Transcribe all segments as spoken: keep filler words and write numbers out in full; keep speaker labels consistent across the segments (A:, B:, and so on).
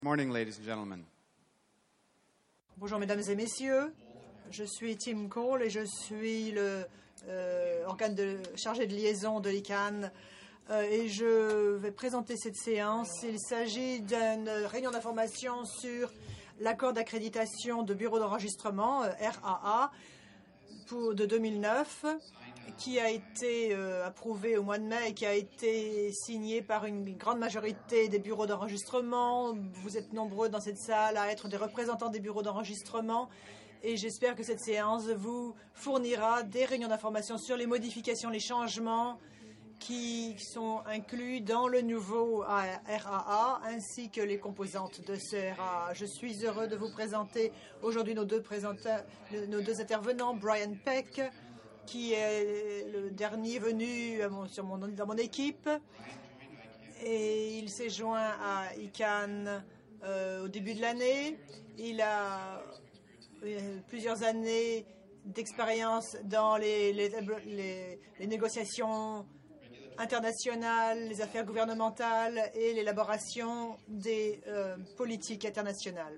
A: Morning, ladies and gentlemen.
B: Bonjour mesdames et messieurs, je suis Tim Cole et je suis le euh, organe de, chargé de liaison de l'I C A N euh, et je vais présenter cette séance. Il s'agit d'une réunion d'information sur l'accord d'accréditation de bureau d'enregistrement euh, R A A pour, de deux mille neuf qui a été euh, approuvé au mois de mai et qui a été signé par une grande majorité des bureaux d'enregistrement. Vous êtes nombreux dans cette salle à être des représentants des bureaux d'enregistrement et j'espère que cette séance vous fournira des réunions d'information sur les modifications, les changements qui sont inclus dans le nouveau R A A ainsi que les composantes de ce R A A. Je suis heureux de vous présenter aujourd'hui nos deux, nos deux intervenants, Brian Peck, qui est le dernier venu sur mon, dans mon équipe. Et il s'est joint à I C A N euh, au début de l'année. Il a euh, plusieurs années d'expérience dans les, les, les, les négociations internationales, les affaires gouvernementales et l'élaboration des euh, politiques internationales.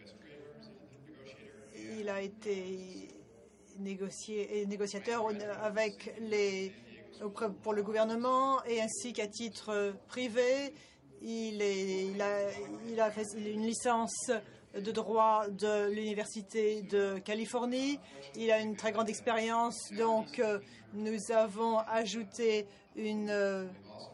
B: Il a été négocié et négociateur avec les pour le gouvernement et ainsi qu'à titre privé. Il, est, il, a, il a fait une licence de droit de l'Université de Californie. Il a une très grande expérience, donc euh, nous avons ajouté une, euh,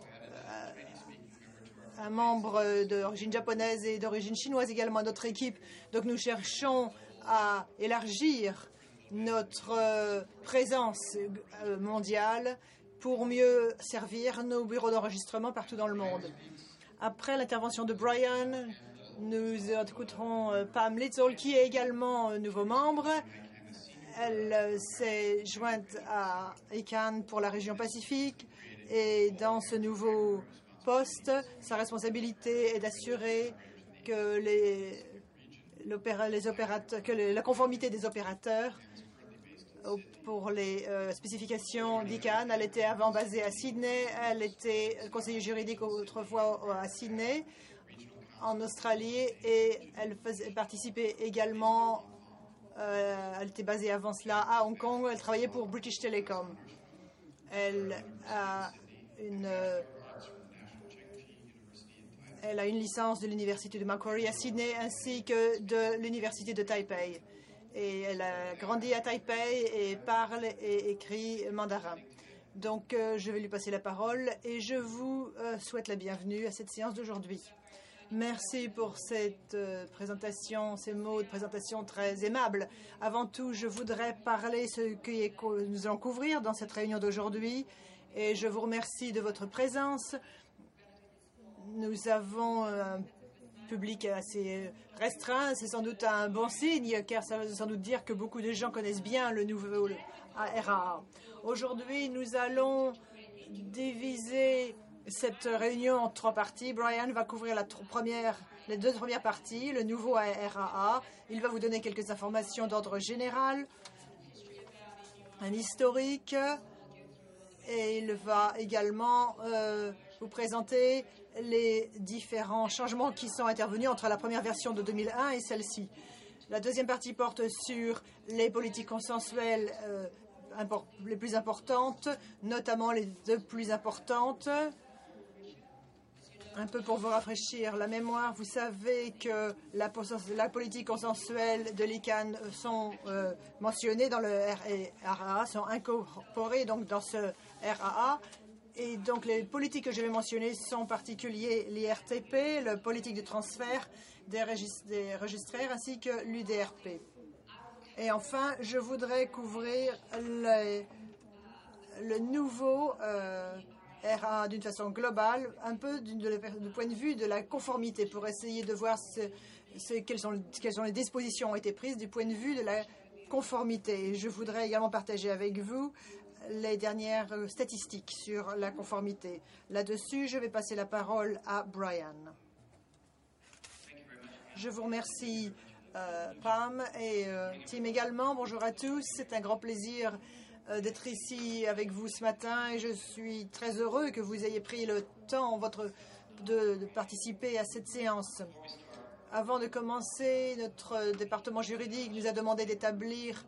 B: un membre d'origine japonaise et d'origine chinoise également à notre équipe. Donc nous cherchons à élargir notre euh, présence euh, mondiale pour mieux servir nos bureaux d'enregistrement partout dans le monde. Après l'intervention de Brian, nous écouterons euh, Pam Little, qui est également euh, nouveau membre. Elle euh, s'est jointe à I C A N pour la région Pacifique et dans ce nouveau poste, sa responsabilité est d'assurer que les les opérateurs, que le, la conformité des opérateurs pour les euh, spécifications d'I C A N. Elle était avant basée à Sydney. Elle était conseiller juridique autrefois à Sydney, en Australie, et elle faisait participer également, euh, elle était basée avant cela à Hong Kong. Elle travaillait pour British Telecom. Elle a une... Euh, Elle a une licence de l'Université de Macquarie à Sydney ainsi que de l'Université de Taipei. Et elle a grandi à Taipei et parle et écrit mandarin. Donc, euh, je vais lui passer la parole et je vous euh, souhaite la bienvenue à cette séance d'aujourd'hui. Merci pour cette euh, présentation, ces mots de présentation très aimables. Avant tout, je voudrais parler ce que nous allons couvrir dans cette réunion d'aujourd'hui et je vous remercie de votre présence. Nous avons un public assez restreint. C'est sans doute un bon signe, car ça veut sans doute dire que beaucoup de gens connaissent bien le nouveau R A A. Aujourd'hui, nous allons diviser cette réunion en trois parties. Brian va couvrir la première, les deux premières parties, le nouveau R A A. Il va vous donner quelques informations d'ordre général, un historique, et il va également euh, vous présenter les différents changements qui sont intervenus entre la première version de deux mille un et celle-ci. La deuxième partie porte sur les politiques consensuelles euh, les plus importantes, notamment les deux plus importantes. Un peu pour vous rafraîchir la mémoire, vous savez que la, la politique consensuelle de l'I C A N sont euh, mentionnées dans le R A A, sont incorporées donc dans ce R A A. Et donc les politiques que je vais mentionner sont en particulier l'I R T P, la politique de transfert des, registres, des registraires ainsi que l'U D R P. Et enfin, je voudrais couvrir les, le nouveau euh, R A A d'une façon globale, un peu du, du point de vue de la conformité, pour essayer de voir ce, ce, quelles, sont, quelles sont les dispositions qui ont été prises du point de vue de la conformité. Et je voudrais également partager avec vous les dernières statistiques sur la conformité. Là-dessus, je vais passer la parole à Brian. Je vous remercie, euh, Pam, et euh, Tim également. Bonjour à tous. C'est un grand plaisir euh, d'être ici avec vous ce matin et je suis très heureux que vous ayez pris le temps votre, de, de participer à cette séance. Avant de commencer, notre département juridique nous a demandé d'établir,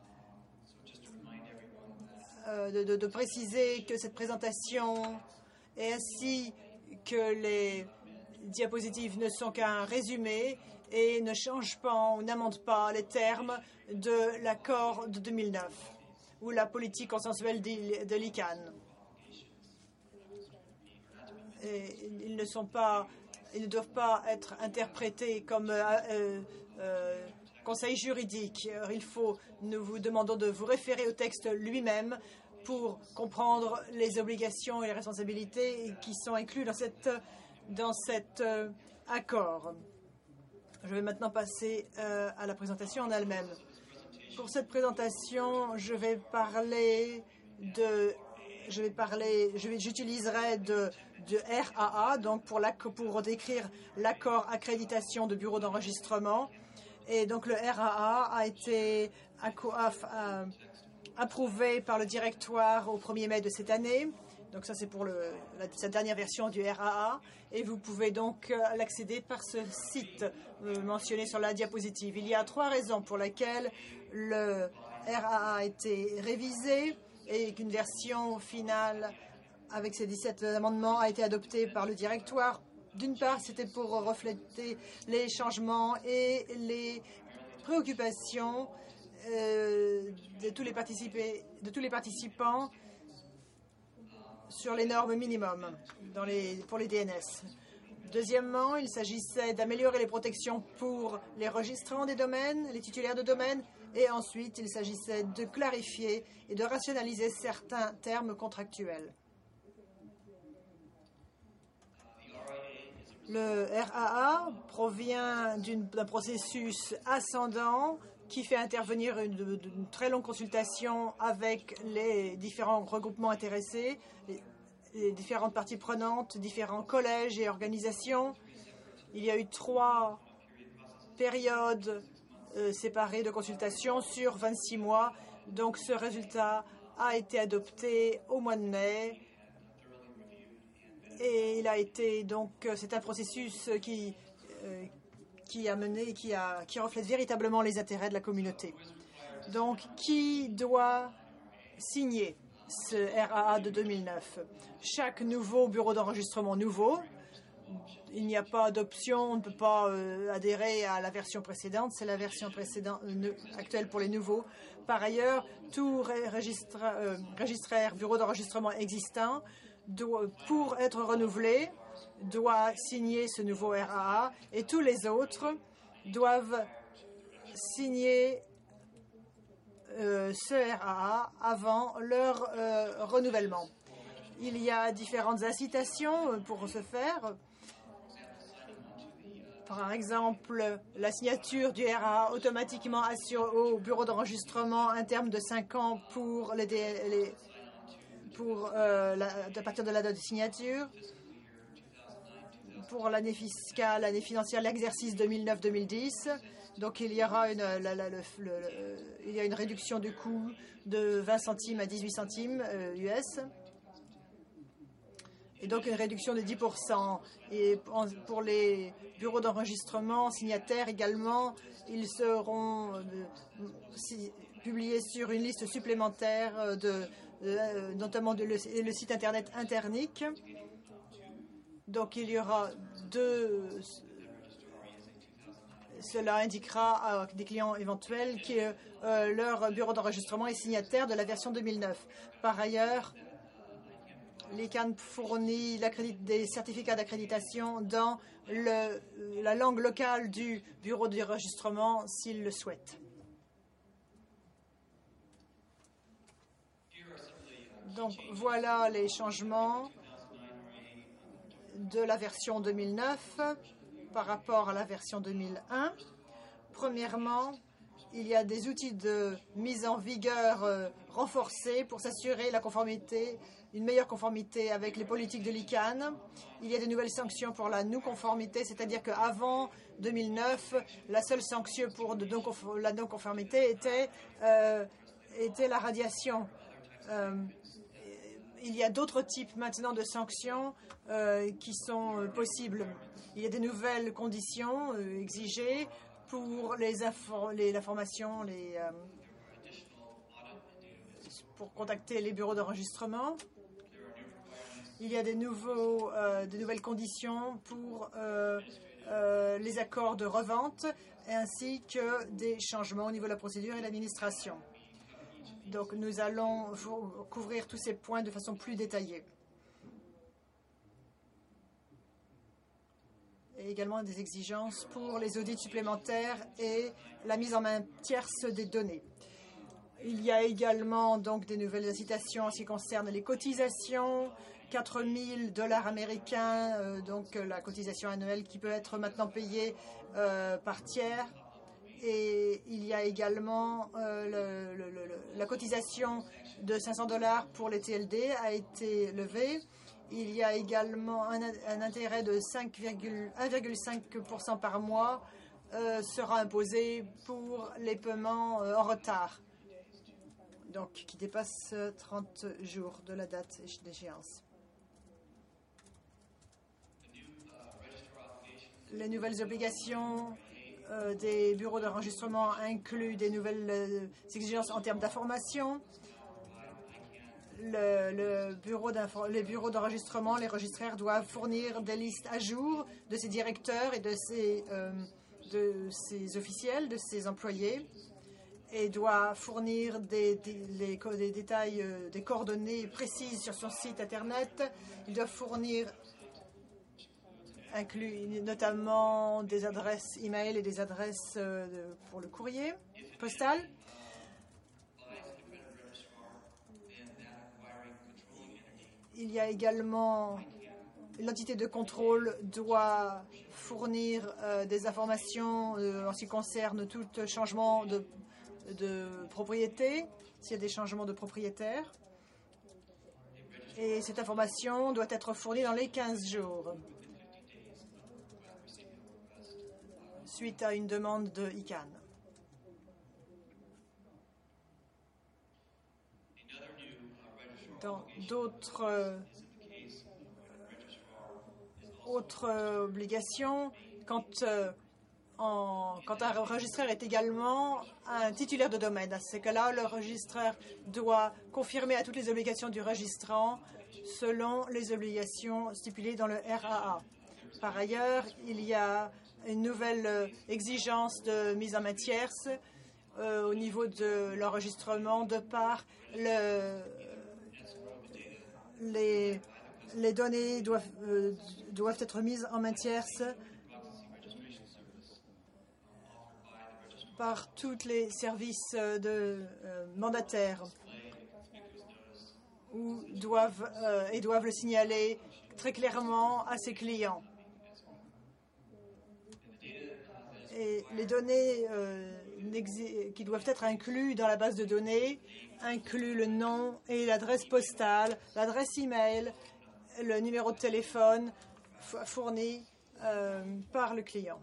B: euh, de, de, de préciser que cette présentation est ainsi que les diapositives ne sont qu'un résumé et ne changent pas ou n'amendent pas les termes de l'accord de deux mille neuf ou la politique consensuelle de l'I C A N. Et ils ne sont pas, ils ne doivent pas être interprétés comme euh, euh, euh, conseil juridique. Il faut, nous vous demandons de vous référer au texte lui-même pour comprendre les obligations et les responsabilités qui sont inclus dans cette dans cet euh, accord. Je vais maintenant passer euh, à la présentation en elle-même. Pour cette présentation, je vais parler de, je vais parler, je vais, j'utiliserai de, de R A A, donc pour, la, pour décrire l'accord accréditation de bureau d'enregistrement. Et donc le R A A a été approuvé par le directoire au premier mai de cette année. Donc ça, c'est pour le, la, sa dernière version du R A A. Et vous pouvez donc euh, l'accéder par ce site euh, mentionné sur la diapositive. Il y a trois raisons pour lesquelles le R A A a été révisé et qu'une version finale avec ces dix-sept amendements a été adoptée par le directoire. D'une part, c'était pour refléter les changements et les préoccupations euh, de, tous les de tous les participants sur les normes minimum dans les, pour les D N S. Deuxièmement, il s'agissait d'améliorer les protections pour les registrants des domaines, les titulaires de domaines, et ensuite il s'agissait de clarifier et de rationaliser certains termes contractuels. Le R A A provient d'un processus ascendant qui fait intervenir une, une très longue consultation avec les différents regroupements intéressés, les, les différentes parties prenantes, différents collèges et organisations. Il y a eu trois périodes euh, séparées de consultation sur vingt-six mois. Donc ce résultat a été adopté au mois de mai. Et il a été donc c'est un processus qui euh, qui a mené, qui a qui reflète véritablement les intérêts de la communauté. Donc, qui doit signer ce R A A de deux mille neuf? Chaque nouveau bureau d'enregistrement nouveau. Il n'y a pas d'option, on ne peut pas euh, adhérer à la version précédente. C'est la version précédente euh, actuelle pour les nouveaux. Par ailleurs, tout registre, euh, registraire bureau d'enregistrement existant doit, pour être renouvelé, doit signer ce nouveau R A A et tous les autres doivent signer euh, ce R A A avant leur euh, renouvellement. Il y a différentes incitations pour ce faire. Par exemple, la signature du R A A automatiquement assure au bureau d'enregistrement un terme de cinq ans pour les, les pour euh, la, à partir de la date de signature. Pour l'année fiscale, l'année financière, l'exercice deux mille neuf deux mille dix. Donc il y aura une, la, la, le, le, il y a une réduction du coût de vingt centimes à dix-huit centimes euh, U S. Et donc une réduction de dix pour cent. Et pour les bureaux d'enregistrement signataires également, ils seront euh, si, publiés sur une liste supplémentaire, de, euh, notamment de le, le site internet Internic. Donc il y aura deux. Cela indiquera à des clients éventuels que euh, leur bureau d'enregistrement est signataire de la version deux mille neuf. Par ailleurs, l'I C A N fournit des certificats d'accréditation dans le, la langue locale du bureau d'enregistrement s'il le souhaite. Donc voilà les changements de la version deux mille neuf par rapport à la version deux mille un. Premièrement, il y a des outils de mise en vigueur euh, renforcés pour s'assurer la conformité, une meilleure conformité avec les politiques de l'I C A N. Il y a de nouvelles sanctions pour la non-conformité, c'est-à-dire qu'avant deux mille neuf, la seule sanction pour de non la non-conformité était, euh, était la radiation. Euh, il y a d'autres types maintenant de sanctions euh, qui sont euh, possibles. Il y a des nouvelles conditions euh, exigées pour les, les, la formation, les, euh, pour contacter les bureaux d'enregistrement. Il y a des, nouveaux, euh, de nouvelles conditions pour euh, euh, les accords de revente, ainsi que des changements au niveau de la procédure et de l'administration. Donc, nous allons couvrir tous ces points de façon plus détaillée. Et également des exigences pour les audits supplémentaires et la mise en main tierce des données. Il y a également donc des nouvelles incitations en ce qui concerne les cotisations, quatre mille dollars américains, euh, donc la cotisation annuelle qui peut être maintenant payée euh, par tiers. Et il y a également euh, le, le, le, la cotisation de cinq cents dollars pour les T L D a été levée. Il y a également un, un intérêt de un virgule cinq pour cent par mois euh, sera imposé pour les paiements euh, en retard, donc qui dépassent trente jours de la date d'échéance. Les nouvelles obligations euh, des bureaux d'enregistrement incluent des nouvelles euh, exigences en termes d'information. Le, le bureau les bureaux d'enregistrement, les registraires doivent fournir des listes à jour de ces directeurs et de ces, euh, de ces officiels, de ces employés, et doit fournir des, des, les, des détails, euh, des coordonnées précises sur son site Internet. Il doit fournir inclut notamment des adresses e-mail et des adresses euh, de, pour le courrier postal. Il y a également l'entité de contrôle doit fournir euh, des informations euh, en ce qui concerne tout changement de, de propriété, s'il y a des changements de propriétaire. Et cette information doit être fournie dans les quinze jours, suite à une demande de I C A N. Dans d'autres euh, autres euh, obligations, quand, euh, en, quand un registraire est également un titulaire de domaine, à ce cas-là, le registraire doit confirmer à toutes les obligations du registrant selon les obligations stipulées dans le R A A. Par ailleurs, il y a une nouvelle euh, exigence de mise en main tierce euh, au niveau de l'enregistrement de par le Les, les données doivent, euh, doivent être mises en main tierce par tous les services de euh, mandataires ou doivent, euh, et doivent le signaler très clairement à ses clients. Et les données euh, qui doivent être incluses dans la base de données incluent le nom et l'adresse postale, l'adresse e-mail, le numéro de téléphone fourni euh, par le client.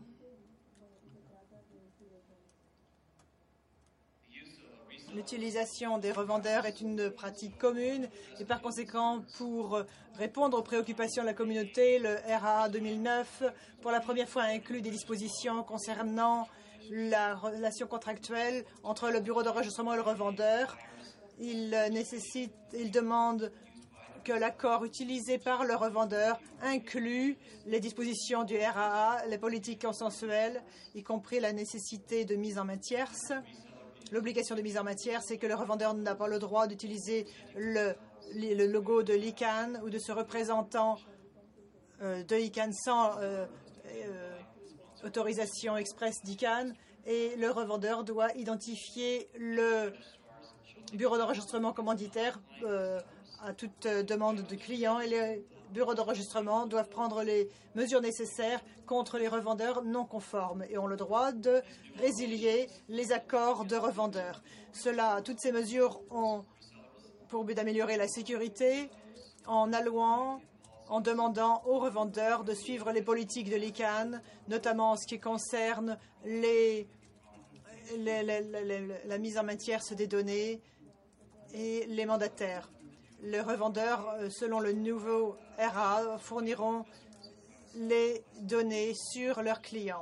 B: L'utilisation des revendeurs est une pratique commune et par conséquent, pour répondre aux préoccupations de la communauté, le R A A deux mille neuf, pour la première fois, inclut des dispositions concernant la relation contractuelle entre le bureau d'enregistrement et le revendeur. Il nécessite, il demande que l'accord utilisé par le revendeur inclut les dispositions du R A A, les politiques consensuelles, y compris la nécessité de mise en main tierce. L'obligation de mise en main tierce, c'est que le revendeur n'a pas le droit d'utiliser le, le logo de l'I C A N ou de ce représentant euh, de l'I C A N sans euh, euh, autorisation expresse d'I C A N. Et le revendeur doit identifier le bureau d'enregistrement commanditaire euh, à toute demande de client, et les bureaux d'enregistrement doivent prendre les mesures nécessaires contre les revendeurs non conformes et ont le droit de résilier les accords de revendeurs. Cela, toutes ces mesures ont pour but d'améliorer la sécurité en allouant, en demandant aux revendeurs de suivre les politiques de l'I C A N, notamment en ce qui concerne les, les, les, les, la mise en main tierce des données et les mandataires. Les revendeurs, selon le nouveau R A A, fourniront les données sur leurs clients.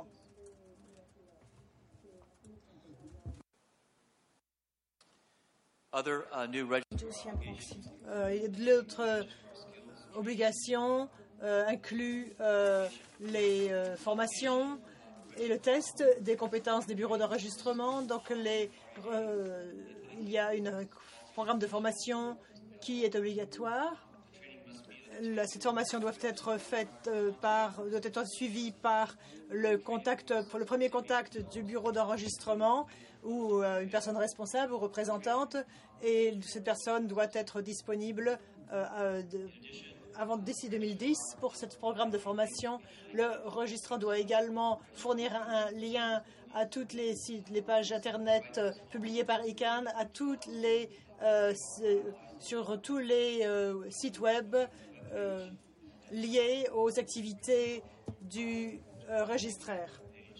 A: Other, uh, new
B: euh, L'autre obligation euh, inclut euh, les euh, formations et le test des compétences des bureaux d'enregistrement. Donc, les, euh, il y a un programme de formation qui est obligatoire. La, cette formation doit être faite euh, par, doit être suivie par le contact, pour le premier contact du bureau d'enregistrement ou euh, une personne responsable ou représentante, et cette personne doit être disponible euh, euh, de, avant d'ici deux mille dix pour ce programme de formation. Le registrant doit également fournir un lien à toutes les sites, les pages internet euh, publiées par I C A N, à toutes les euh, sur tous les euh, sites web euh, liés aux activités du euh, registraire.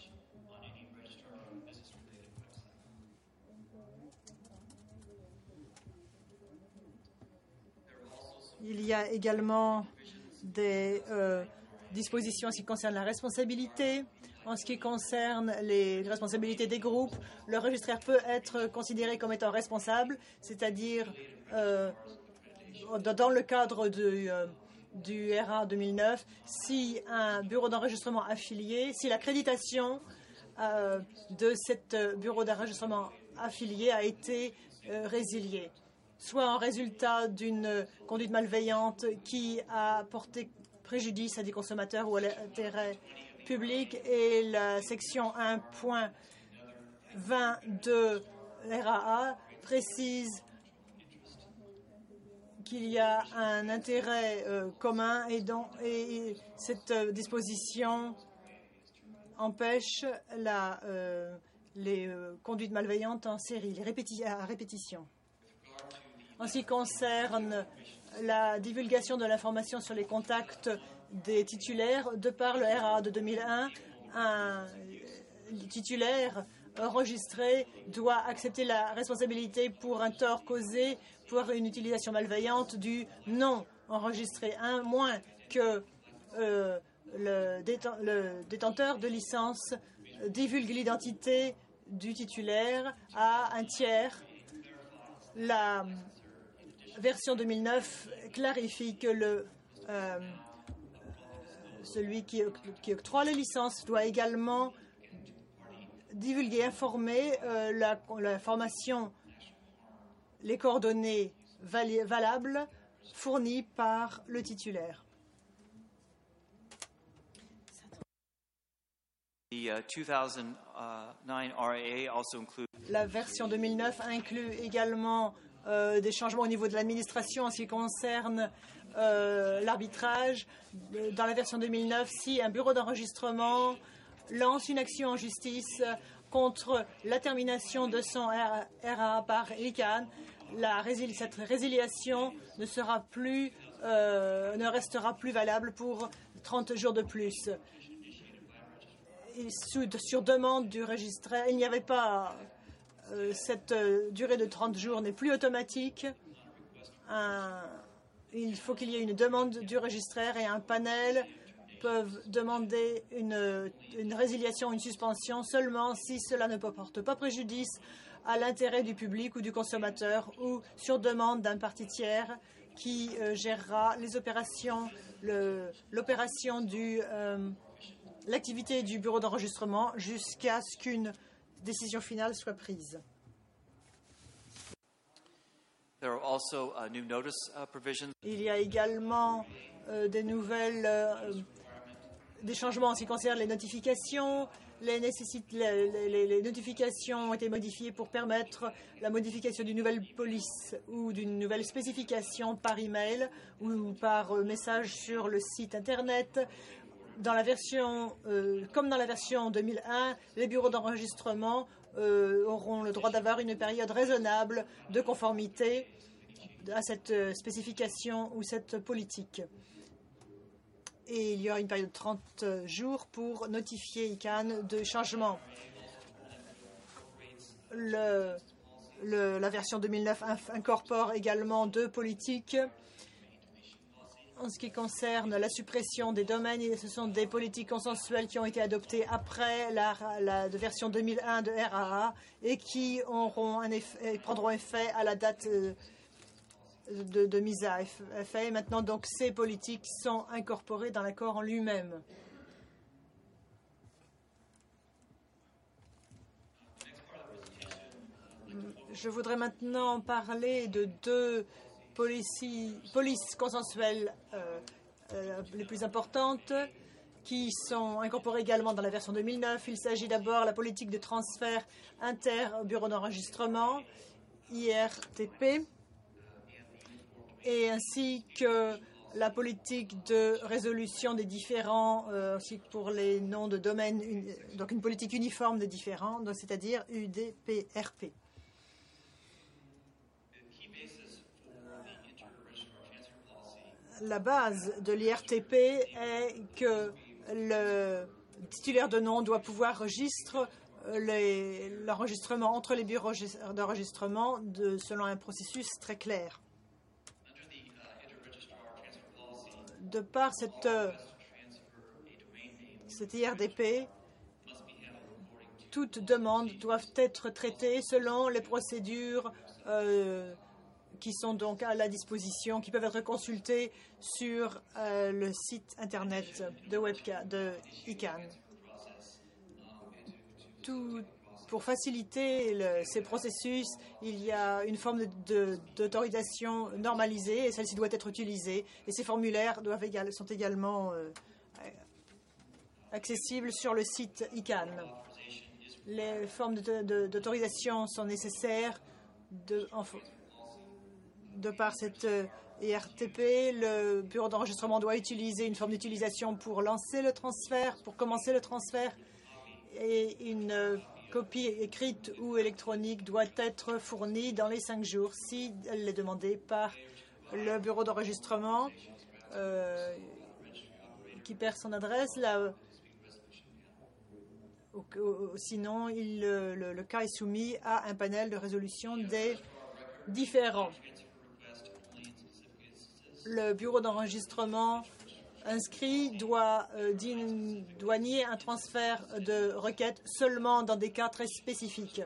B: Il y a également des euh, dispositions en ce qui concerne la responsabilité. En ce qui concerne les responsabilités des groupes, le registraire peut être considéré comme étant responsable, c'est-à-dire euh, dans le cadre de, euh, du R A deux mille neuf, si un bureau d'enregistrement affilié, si l'accréditation euh, de ce bureau d'enregistrement affilié a été euh, résiliée, soit en résultat d'une conduite malveillante qui a porté préjudice à des consommateurs ou à l'intérêt public, et la section un point vingt de R A A précise qu'il y a un intérêt euh, commun et, donc, et cette euh, disposition empêche la, euh, les euh, conduites malveillantes en série, les répéti à répétition. En ce qui concerne la divulgation de l'information sur les contacts des titulaires, de par le R A A de deux mille un, un titulaire enregistré doit accepter la responsabilité pour un tort causé pour une utilisation malveillante du non enregistré, à moins que euh, le, déten le détenteur de licence divulgue l'identité du titulaire à un tiers. La version deux mille neuf clarifie que le, euh, celui qui, qui octroie les licences doit également divulguer, informer euh, la, la formation, les coordonnées val valables fournies par le titulaire.
A: The uh, two thousand nine R A A also includes
B: La version deux mille neuf inclut également euh, des changements au niveau de l'administration en ce qui concerne euh, l'arbitrage. Dans la version deux mille neuf, si un bureau d'enregistrement lance une action en justice contre la termination de son R A A par I C A N, la résil cette résiliation ne sera plus, euh, ne restera plus valable pour trente jours de plus. Et sous, sur demande du registraire, il n'y avait pas euh, cette euh, durée de trente jours n'est plus automatique. Un, il faut qu'il y ait une demande du registraire et un panel peuvent demander une, une résiliation, une suspension seulement si cela ne porte pas préjudice à l'intérêt du public ou du consommateur, ou sur demande d'un parti tiers qui euh, gérera les opérations, l'opération du euh, l'activité du bureau d'enregistrement jusqu'à ce qu'une décision finale soit prise.
A: There are also, uh, new notice, uh, provisions.
B: Il y a également euh, des nouvelles, euh, des changements en ce qui concerne les notifications. Les, les, les, les notifications ont été modifiées pour permettre la modification d'une nouvelle police ou d'une nouvelle spécification par email ou par euh, message sur le site internet. Dans la version, euh, comme dans la version deux mille un, les bureaux d'enregistrement euh, auront le droit d'avoir une période raisonnable de conformité à cette euh, spécification ou cette politique. Et il y aura une période de trente jours pour notifier I C A N de changements. Le, le, la version deux mille neuf incorpore également deux politiques En ce qui concerne la suppression des domaines, ce sont des politiques consensuelles qui ont été adoptées après la, la de version deux mille un de R A A et qui auront un effet, prendront effet à la date de, de mise à effet. Maintenant, donc, ces politiques sont incorporées dans l'accord en lui-même. Je voudrais maintenant parler de deux policies, polices consensuelles euh, euh, les plus importantes qui sont incorporées également dans la version deux mille neuf. Il s'agit d'abord de la politique de transfert inter-bureau d'enregistrement, I R T P, et ainsi que la politique de résolution des différends, euh, aussi pour les noms de domaine, une, donc une politique uniforme des différends, c'est-à-dire U D P R P. La base de l'I R T P est que le titulaire de nom doit pouvoir enregistrer l'enregistrement entre les bureaux d'enregistrement selon un processus très clair. De par cette, cette I R D P, toutes demandes doivent être traitées selon les procédures euh, qui sont donc à la disposition, qui peuvent être consultées sur euh, le site Internet de, Webca, de I C A N. Tout, pour faciliter le, ces processus, il y a une forme d'autorisation normalisée et celle-ci doit être utilisée. Et ces formulaires doivent égal, sont également euh, accessibles sur le site I C A N. Les formes d'autorisation sont nécessaires de, en, de par cette I R T P. Le bureau d'enregistrement doit utiliser une forme d'utilisation pour lancer le transfert, pour commencer le transfert, et une copie écrite ou électronique doit être fournie dans les cinq jours si elle est demandée par le bureau d'enregistrement euh, qui perd son adresse. Là, ou, ou, sinon, il, le, le cas est soumis à un panel de résolution des différends. Le bureau d'enregistrement inscrit doit, euh, doit nier un transfert de requête seulement dans des cas très spécifiques.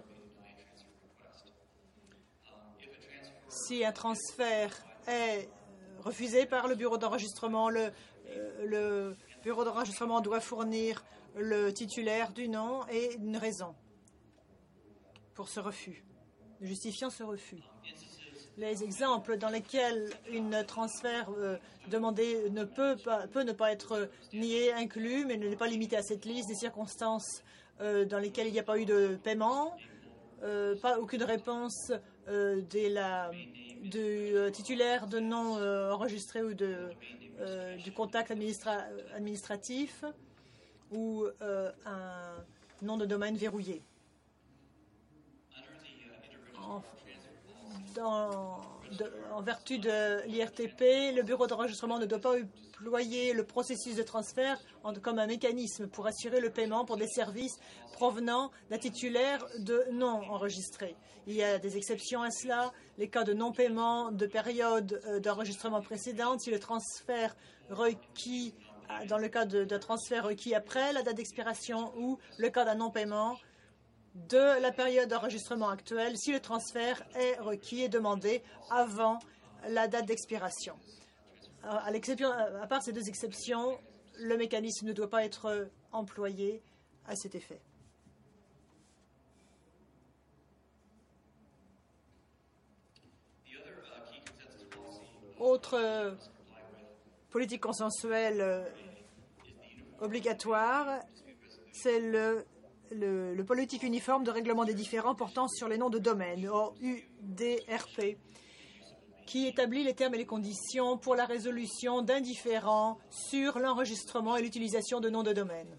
B: Si un transfert est refusé par le bureau d'enregistrement, le, euh, le bureau d'enregistrement doit fournir le titulaire du nom et une raison pour ce refus, justifiant ce refus. Les exemples dans lesquels un transfert euh, demandé ne peut, pas, peut ne pas être nié inclut, mais ne n'est pas limité à cette liste, des circonstances euh, dans lesquelles il n'y a pas eu de paiement, euh, pas aucune réponse euh, de la, du euh, titulaire de nom euh, enregistré ou de, euh, du contact administra administratif ou euh, un nom de domaine verrouillé. En, Dans, de, en vertu de l'I R T P, le bureau d'enregistrement ne doit pas employer le processus de transfert en, comme un mécanisme pour assurer le paiement pour des services provenant d'un titulaire de non enregistré. Il y a des exceptions à cela, les cas de non-paiement de période euh, d'enregistrement précédente, si le transfert requis, dans le cas d'un transfert requis après la date d'expiration ou le cas d'un non-paiement de la période d'enregistrement actuelle si le transfert est requis et demandé avant la date d'expiration. À l'exception, à part ces deux exceptions, le mécanisme ne doit pas être employé à cet effet. Autre politique consensuelle obligatoire, c'est le Le, le politique uniforme de règlement des différends portant sur les noms de domaine, ou U D R P, qui établit les termes et les conditions pour la résolution d'un différend sur l'enregistrement et l'utilisation de noms de domaine.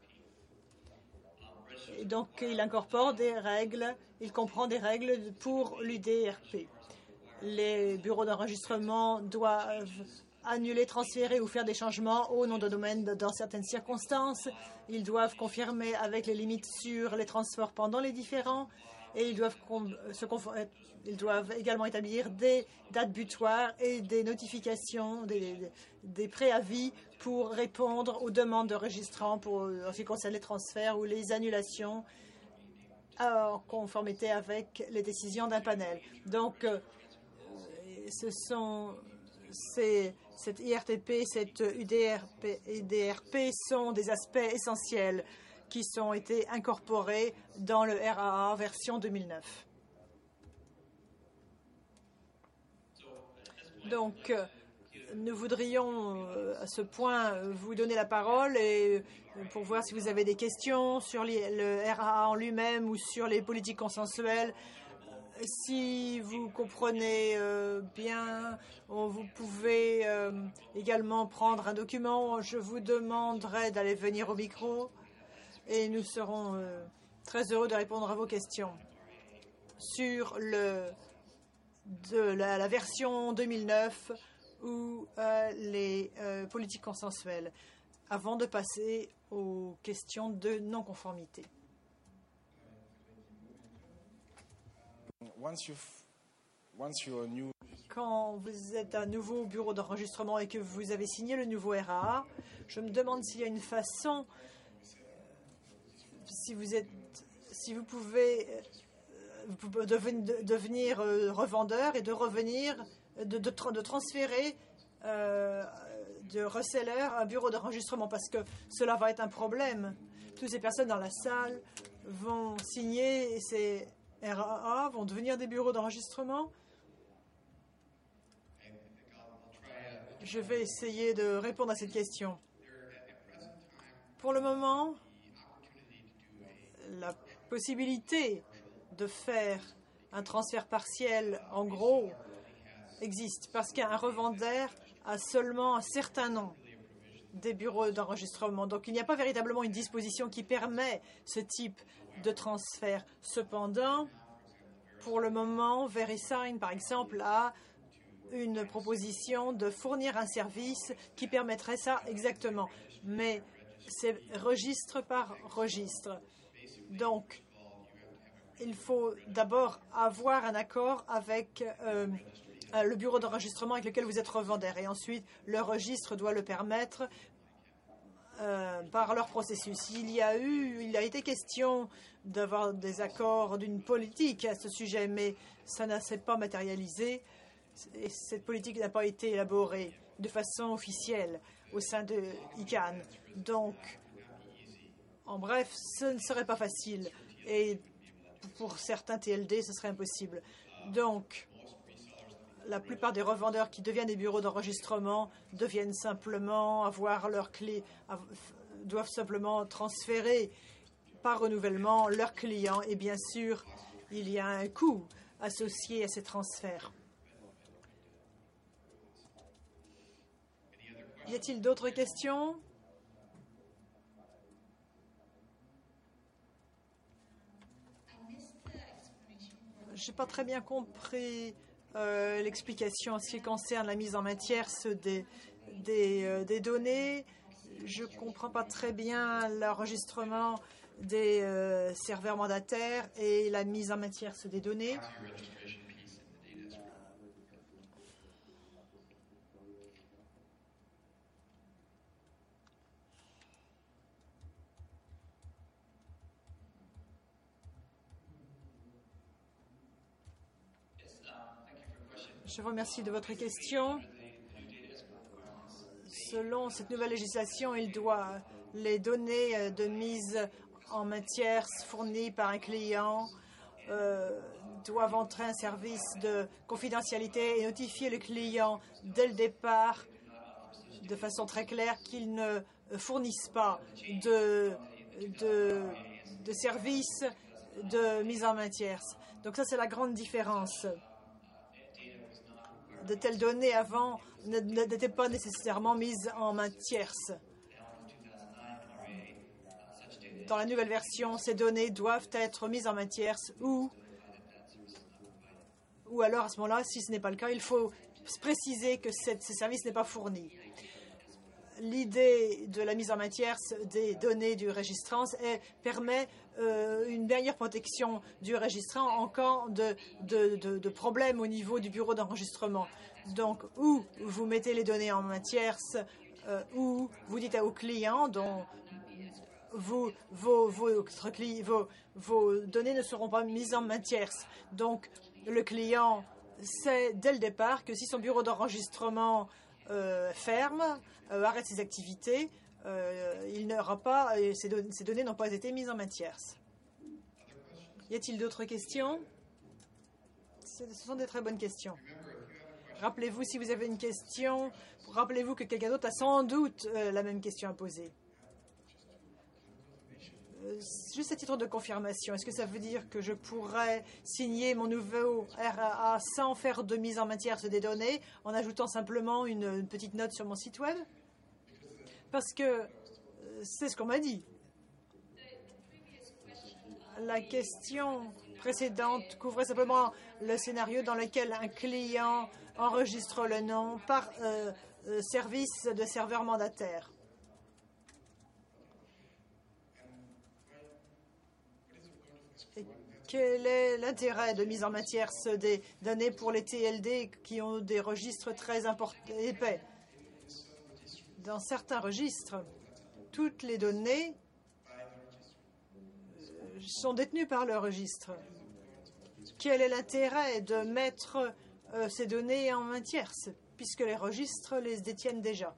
B: Et donc, il incorpore des règles, il comprend des règles pour l'U D R P. Les bureaux d'enregistrement doivent annuler, transférer ou faire des changements au nom de domaine dans certaines circonstances. Ils doivent confirmer avec les limites sur les transferts pendant les différends et ils doivent, se ils doivent également établir des dates butoirs et des notifications, des, des préavis pour répondre aux demandes de registrants pour, en ce qui concerne les transferts ou les annulations en conformité avec les décisions d'un panel. Donc, ce sont ces, cette I R T P, cette U D R P et D R P sont des aspects essentiels qui ont été incorporés dans le R A A version deux mille neuf. Donc, nous voudrions à ce point vous donner la parole et pour voir si vous avez des questions sur le R A A en lui-même ou sur les politiques consensuelles. Si vous comprenez euh, bien, vous pouvez euh, également prendre un document. Je vous demanderai d'aller venir au micro et nous serons euh, très heureux de répondre à vos questions sur le, de la, la version deux mille neuf ou euh, les euh, politiques consensuelles avant de passer aux questions de non-conformité.
C: Once you've, once you're new...
B: Quand vous êtes un nouveau bureau d'enregistrement et que vous avez signé le nouveau R A A, je me demande s'il y a une façon, si vous êtes, si vous pouvez devenir revendeur et de revenir, de, de, de transférer euh, de reseller un bureau d'enregistrement parce que cela va être un problème. Toutes ces personnes dans la salle vont signer ces R A A, vont devenir des bureaux d'enregistrement. Je vais essayer de répondre à cette question. Pour le moment, la possibilité de faire un transfert partiel, en gros, existe parce qu'un revendeur a seulement un certain nombre des bureaux d'enregistrement. Donc, il n'y a pas véritablement une disposition qui permet ce type de transfert. Cependant, pour le moment, VeriSign, par exemple, a une proposition de fournir un service qui permettrait ça exactement. Mais c'est registre par registre. Donc, il faut d'abord avoir un accord avec euh, le bureau d'enregistrement avec lequel vous êtes revendeur. Et ensuite, le registre doit le permettre euh, par leur processus. Il y a eu, il a été question d'avoir des accords d'une politique à ce sujet, mais ça ne s'est pas matérialisé. Et cette politique n'a pas été élaborée de façon officielle au sein de I C A N. Donc, en bref, ce ne serait pas facile. Et pour certains T L D, ce serait impossible. Donc, la plupart des revendeurs qui deviennent des bureaux d'enregistrement deviennent simplement avoir leurs clés, doivent simplement transférer par renouvellement leurs clients. Et bien sûr, il y a un coût associé à ces transferts. Y a-t-il d'autres questions? Je n'ai pas très bien compris euh, l'explication en ce qui concerne la mise en matière des, des, euh, des données. Je ne comprends pas très bien l'enregistrement des euh, serveurs mandataires et la mise en matière des données. Je vous remercie de votre question. Selon cette nouvelle législation, il doit les données de mise en matière fournies par un client euh, doivent entrer un service de confidentialité et notifier le client dès le départ de façon très claire qu'ils ne fournissent pas de, de, de services de mise en matière. Donc ça, c'est la grande différence. De telles données avant n'étaient pas nécessairement mises en main tierce. Dans la nouvelle version, ces données doivent être mises en main tierce ou, ou alors à ce moment-là, si ce n'est pas le cas, il faut préciser que cette, ce service n'est pas fourni. L'idée de la mise en main tierce des données du registrant est, permet euh, une meilleure protection du registrant en cas de, de, de, de problème au niveau du bureau d'enregistrement. Donc, où vous mettez les données en main tierce, euh, ou vous dites aux clients dont vous, vos, vos, vos, vos données ne seront pas mises en main tierce. Donc, le client sait dès le départ que si son bureau d'enregistrement euh, ferme, euh, arrête ses activités, euh, il n'aura pas, et ces, don ces données n'ont pas été mises en main tierce. Y a-t-il d'autres questions? Ce sont des très bonnes questions. Rappelez-vous, si vous avez une question, rappelez-vous que quelqu'un d'autre a sans doute euh, la même question à poser. Euh, juste à titre de confirmation, est-ce que ça veut dire que je pourrais signer mon nouveau R A A sans faire de mise en main tierce des données, en ajoutant simplement une, une petite note sur mon site web? Parce que euh, c'est ce qu'on m'a dit. La question précédente couvrait simplement le scénario dans lequel un client enregistre le nom par euh, euh, service de serveur mandataire. Et quel est l'intérêt de mise en main tierce des données pour les T L D qui ont des registres très épais? Dans certains registres, toutes les données sont détenues par le registre. Quel est l'intérêt de mettre euh, ces données en main tierce, puisque les registres les détiennent déjà?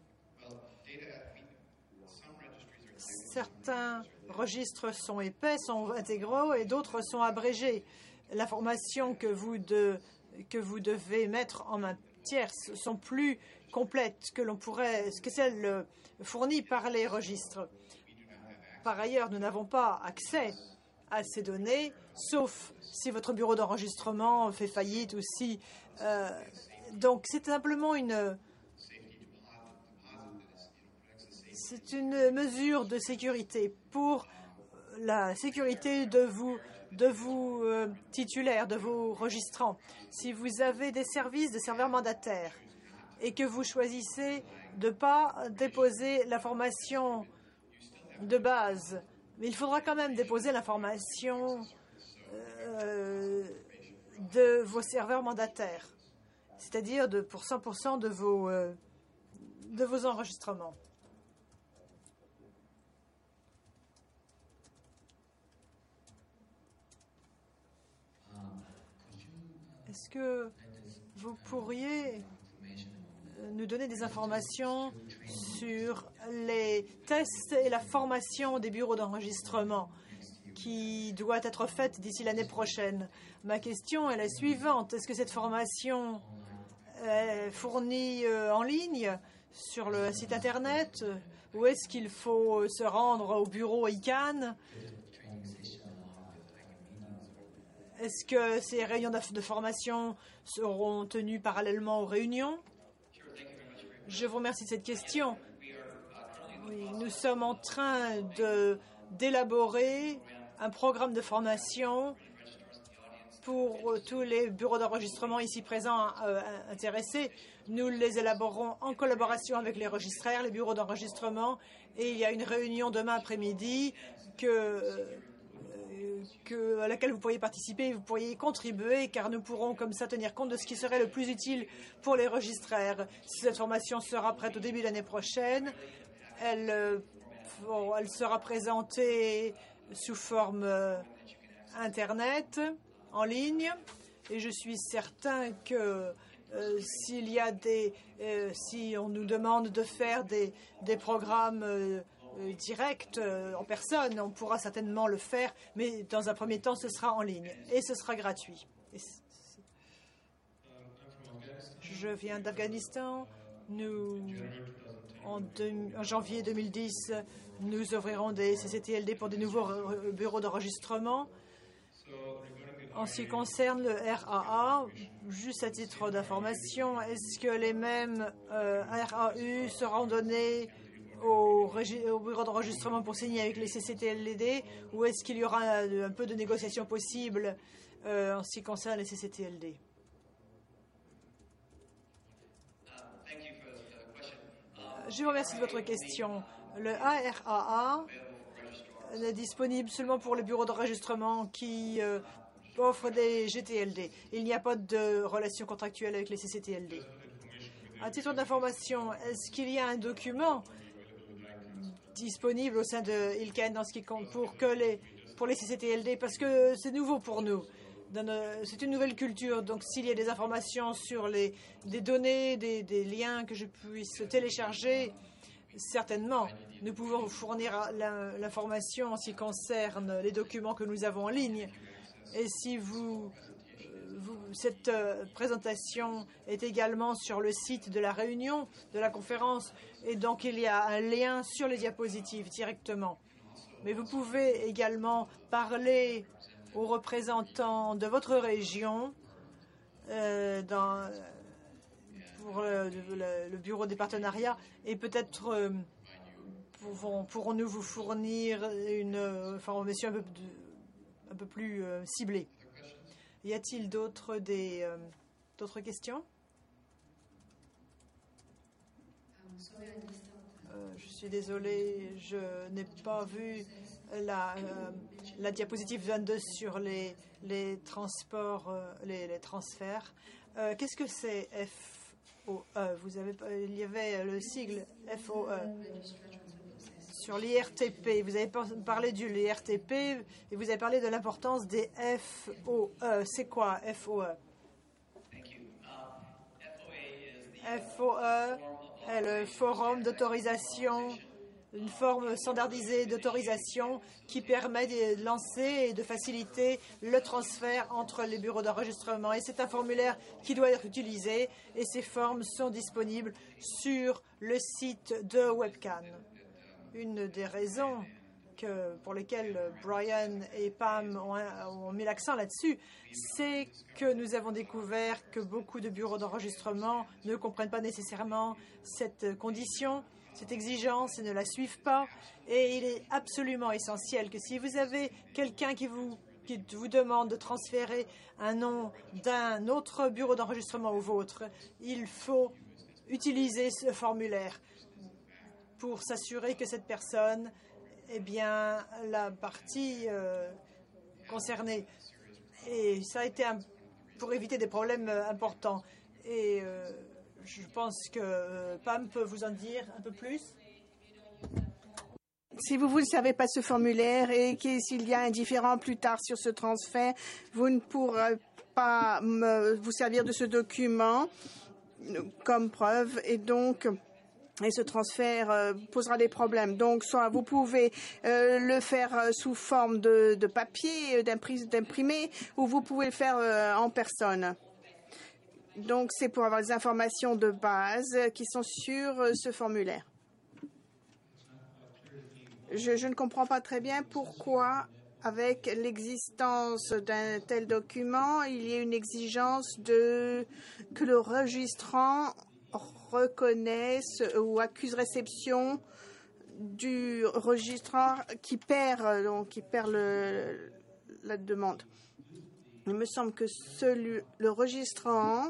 B: Certains registres sont épais, sont intégraux, et d'autres sont abrégés. L'information que vous, de, que vous devez mettre en main tierce sont plus complètes que l'on pourrait, que celles fournies par les registres. Par ailleurs, nous n'avons pas accès à ces données, sauf si votre bureau d'enregistrement fait faillite ou si... Euh, donc, c'est simplement une... C'est une mesure de sécurité pour la sécurité de vous, de vous euh, titulaires, de vos registrants. Si vous avez des services de serveurs mandataires et que vous choisissez de ne pas déposer l'information de base, mais il faudra quand même déposer l'information euh, de vos serveurs mandataires, c'est-à-dire de, pour cent pour cent de vos, euh, de vos enregistrements. Est-ce que vous pourriez nous donner des informations sur les tests et la formation des bureaux d'enregistrement qui doit être faite d'ici l'année prochaine? Ma question est la suivante. Est-ce que cette formation est fournie en ligne sur le site Internet ou est-ce qu'il faut se rendre au bureau I C A N? Est-ce que ces réunions de formation seront tenues parallèlement aux réunions? Je vous remercie de cette question. Oui, nous sommes en train d'élaborer un programme de formation pour tous les bureaux d'enregistrement ici présents euh, intéressés. Nous les élaborons en collaboration avec les registraires, les bureaux d'enregistrement, et il y a une réunion demain après-midi que... Euh, Que, à laquelle vous pourriez participer et vous pourriez contribuer, car nous pourrons comme ça tenir compte de ce qui serait le plus utile pour les registraires. Cette formation sera prête au début de l'année prochaine. Elle, euh, bon, elle sera présentée sous forme euh, Internet, en ligne, et je suis certain que euh, s'il y a des, euh, si on nous demande de faire des, des programmes euh, direct euh, en personne, on pourra certainement le faire, mais dans un premier temps, ce sera en ligne et ce sera gratuit. Et je viens d'Afghanistan. Nous, en, de, en janvier deux mille dix, nous ouvrirons des C C T L D pour des nouveaux bureaux d'enregistrement. En ce qui concerne le R A A, juste à titre d'information, est-ce que les mêmes euh, R A U seront donnés Au, au bureau d'enregistrement pour signer avec les C C T L D, ou est-ce qu'il y aura un, un peu de négociation possible euh, en ce qui concerne les C C T L D? Je vous remercie de votre question. Le A R A A est disponible seulement pour les bureaux d'enregistrement qui euh, offrent des G T L D. Il n'y a pas de relation contractuelle avec les C C T L D. À titre d'information, est-ce qu'il y a un document disponible au sein de I L C A N dans ce qui compte pour, que les, pour les C C T L D? Parce que c'est nouveau pour nous. C'est une nouvelle culture. Donc, s'il y a des informations sur les, des données, des, des liens que je puisse télécharger, certainement, nous pouvons vous fournir l'information en ce qui concerne les documents que nous avons en ligne. Et si vous, vous cette euh, présentation est également sur le site de la réunion, de la conférence, et donc il y a un lien sur les diapositives directement. Mais vous pouvez également parler aux représentants de votre région euh, dans, pour le, le, le bureau des partenariats et peut-être euh, pourrons-nous vous fournir une information un peu, un peu plus euh, ciblée. Y a-t-il d'autres des euh, d'autres questions? euh, Je suis désolée, je n'ai pas vu la, euh, la diapositive vingt-deux sur les, les transports, euh, les, les transferts. Euh, Qu'est-ce que c'est F O E? Vous avez, il y avait le sigle F O E. Sur l'I R T P, vous avez parlé du l'I R T P et vous avez parlé de l'importance des F O E. C'est quoi F O E? F O E est le forum d'autorisation, une forme standardisée d'autorisation qui permet de lancer et de faciliter le transfert entre les bureaux d'enregistrement. Et c'est un formulaire qui doit être utilisé et ces formes sont disponibles sur le site de WebCan. Une des raisons que, pour lesquelles Brian et Pam ont, ont mis l'accent là-dessus, c'est que nous avons découvert que beaucoup de bureaux d'enregistrement ne comprennent pas nécessairement cette condition, cette exigence et ne la suivent pas. Et il est absolument essentiel que si vous avez quelqu'un qui vous, qui vous demande de transférer un nom d'un autre bureau d'enregistrement au vôtre, il faut utiliser ce formulaire pour s'assurer que cette personne est bien la partie euh, concernée. Et ça a été un, pour éviter des problèmes euh, importants. Et euh, je pense que euh, Pam peut vous en dire un peu plus.
D: Si vous ne savez pas ce formulaire et que s'il y a un différend plus tard sur ce transfert, vous ne pourrez pas me, vous servir de ce document comme preuve et donc et ce transfert euh, posera des problèmes. Donc, soit vous pouvez euh, le faire euh, sous forme de, de papier, d'imprimer, ou vous pouvez le faire euh, en personne. Donc, c'est pour avoir des informations de base qui sont sur euh, ce formulaire. Je, je ne comprends pas très bien pourquoi, avec l'existence d'un tel document, il y a une exigence de que le registrant reconnaisse ou accuse réception du registrant qui perd donc qui perd le, la demande. Il me semble que celui, le registrant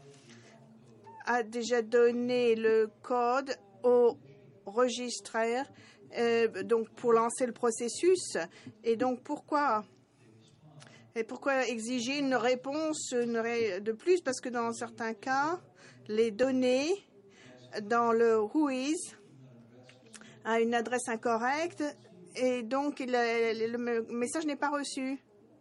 D: a déjà donné le code au registraire euh, donc pour lancer le processus. Et donc pourquoi et pourquoi exiger une réponse de plus? Parce que dans certains cas, les données dans le Who is a une adresse incorrecte et donc il, le, le message n'est pas reçu.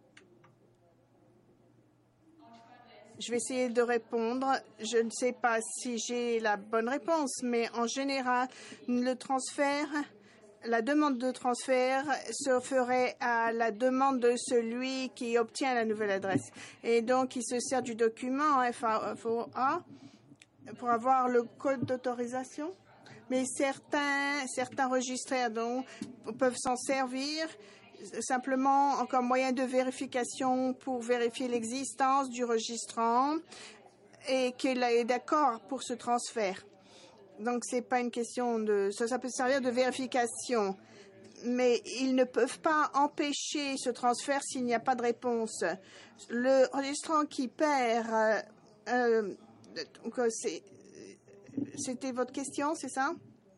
D: Je vais essayer de répondre. Je ne sais pas si j'ai la bonne réponse, mais en général, le transfert, la demande de transfert se ferait à la demande de celui qui obtient la nouvelle adresse. Et donc, il se sert du document F O A pour avoir le code d'autorisation. Mais certains, certains registraires donc, peuvent s'en servir simplement comme moyen de vérification pour vérifier l'existence du registrant et qu'il est d'accord pour ce transfert. Donc, c'est pas une question de... Ça, ça peut servir de vérification. Mais ils ne peuvent pas empêcher ce transfert s'il n'y a pas de réponse. Le registrant qui perd... Euh, euh, donc, c'est, c'était votre question, c'est ça?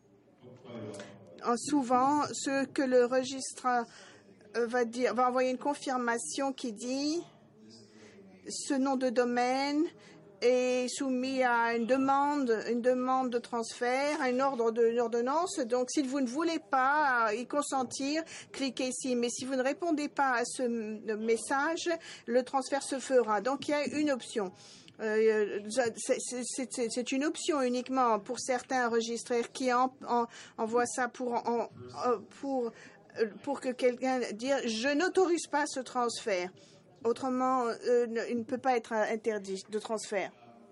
D: souvent, ce que le registre va dire, va envoyer une confirmation qui dit ce nom de domaine est soumis à une demande, une demande de transfert, à un ordre de l'ordonnance. Donc, si vous ne voulez pas y consentir, cliquez ici. Mais si vous ne répondez pas à ce message, le transfert se fera. Donc, il y a une option. Euh, c'est une option uniquement pour certains registraires qui en, en, envoient ça pour, en, pour, pour que quelqu'un dise « je n'autorise pas ce transfert ». Autrement, euh, il ne peut pas être interdit de transfert.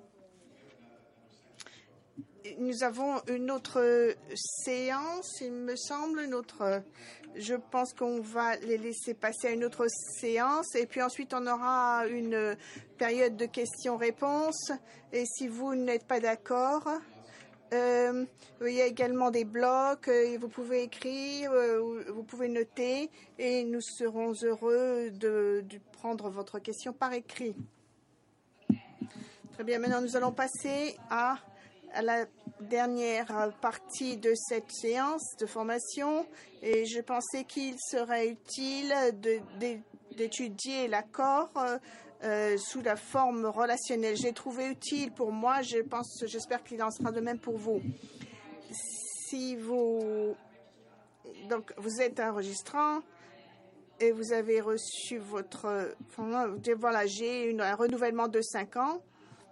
D: Nous avons une autre séance, il me semble, une autre. Je pense qu'on va les laisser passer à une autre séance et puis ensuite on aura une période de questions-réponses. Et si vous n'êtes pas d'accord, euh, il y a également des blocs, euh, vous pouvez écrire, euh, vous pouvez noter et nous serons heureux de, de prendre votre question par écrit. Très bien, maintenant nous allons passer à, à la dernière partie de cette séance de formation et je pensais qu'il serait utile d'étudier l'accord euh, Euh, sous la forme relationnelle. J'ai trouvé utile pour moi, je pense, j'espère qu'il en sera de même pour vous. Si vous, donc, vous êtes enregistrant et vous avez reçu votre, enfin, voilà, j'ai une, un renouvellement de cinq ans.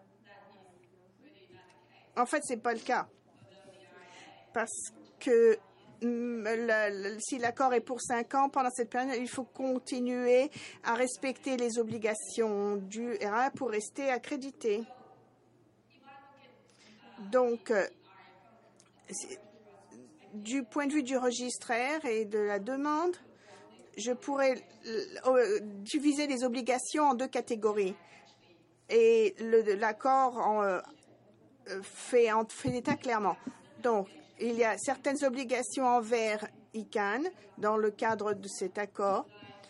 D: En fait, c'est pas le cas parce que Le, le, si l'accord est pour cinq ans, pendant cette période, il faut continuer à respecter les obligations du R A pour rester accrédité. Donc, euh, du point de vue du registraire et de la demande, je pourrais euh, diviser les obligations en deux catégories. Et l'accord euh, fait, en, fait l'état clairement. Donc, il y a certaines obligations envers I C A N dans le cadre de cet accord,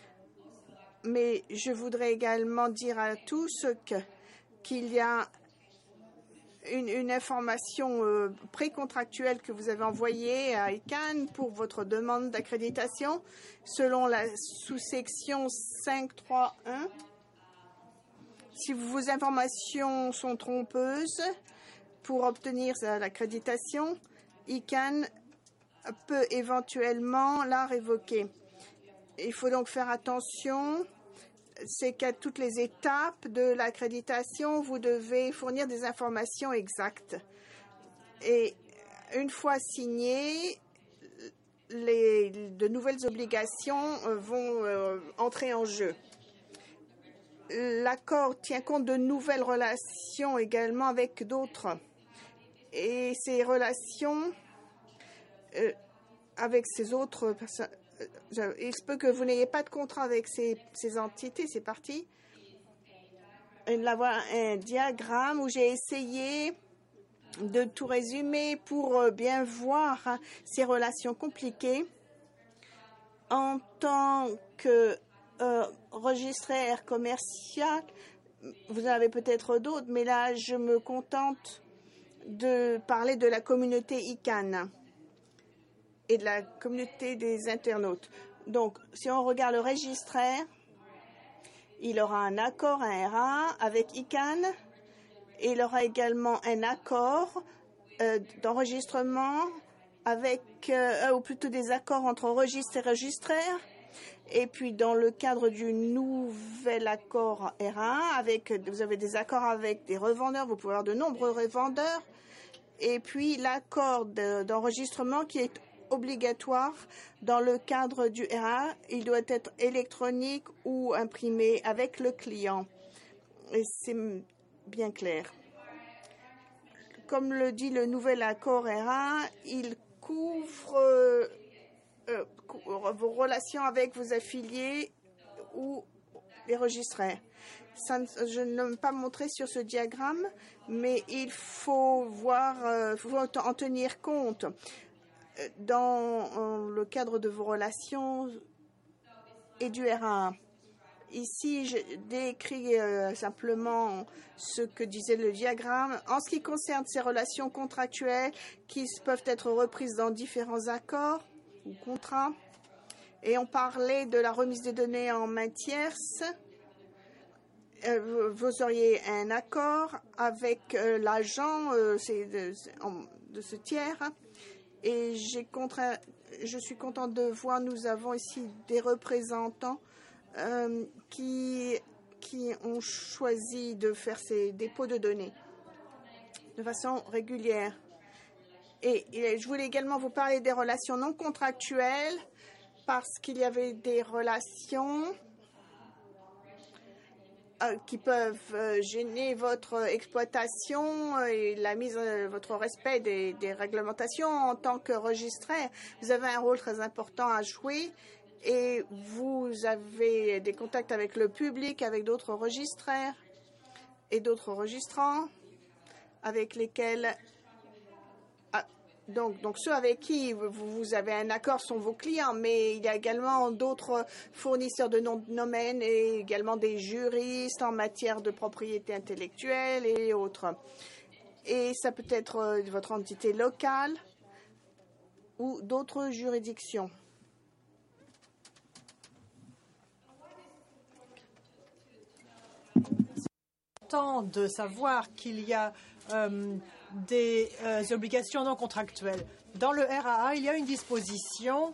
D: mais je voudrais également dire à tous que, qu'il y a une, une information euh, précontractuelle que vous avez envoyée à I C A N pour votre demande d'accréditation selon la sous-section cinq point trois point un. Si vos informations sont trompeuses pour obtenir l'accréditation, I C A N peut éventuellement la révoquer. Il faut donc faire attention, c'est qu'à toutes les étapes de l'accréditation, vous devez fournir des informations exactes. Et une fois signées, les, de nouvelles obligations vont euh, entrer en jeu. L'accord tient compte de nouvelles relations également avec d'autres. Et ces relations euh, avec ces autres personnes, euh, il se peut que vous n'ayez pas de contrat avec ces, ces entités, ces parties. Et là, voilà un diagramme où j'ai essayé de tout résumer pour bien voir hein, ces relations compliquées. En tant que euh, registraire commercial, vous en avez peut-être d'autres, mais là, je me contente de parler de la communauté I C A N et de la communauté des internautes. Donc, si on regarde le registraire, il aura un accord, un R A avec I C A N et il aura également un accord euh, d'enregistrement avec, euh, ou plutôt des accords entre registre et registraire. Et puis, dans le cadre du nouvel accord R A, avec, vous avez des accords avec des revendeurs, vous pouvez avoir de nombreux revendeurs. Et puis, l'accord d'enregistrement qui est obligatoire dans le cadre du R A, il doit être électronique ou imprimé avec le client. Et c'est bien clair. Comme le dit le nouvel accord R A, il couvre euh, euh, vos relations avec vos affiliés ou les registraires. Ça, je ne l'ai pas montré sur ce diagramme, mais il faut voir, euh, faut en tenir compte dans le cadre de vos relations et du R A. Ici, je décris euh, simplement ce que disait le diagramme. En ce qui concerne ces relations contractuelles qui peuvent être reprises dans différents accords, ou contrat. Et on parlait de la remise des données en main tierce. Euh, vous auriez un accord avec euh, l'agent euh, de, de ce tiers. Et j'ai contraint, je suis contente de voir, nous avons ici des représentants euh, qui, qui ont choisi de faire ces dépôts de données de façon régulière. Et, et je voulais également vous parler des relations non contractuelles, parce qu'il y avait des relations euh, qui peuvent euh, gêner votre exploitation et la mise, euh, votre respect des, des réglementations en tant que registraire. Vous avez un rôle très important à jouer et vous avez des contacts avec le public, avec d'autres registraires et d'autres registrants avec lesquels Donc, donc, ceux avec qui vous, vous avez un accord sont vos clients, mais il y a également d'autres fournisseurs de noms de domaine et également des juristes en matière de propriété intellectuelle et autres. Et ça peut être votre entité locale ou d'autres juridictions.
B: Important de savoir qu'il y a euh, des euh, obligations non contractuelles. Dans le R A A, il y a une disposition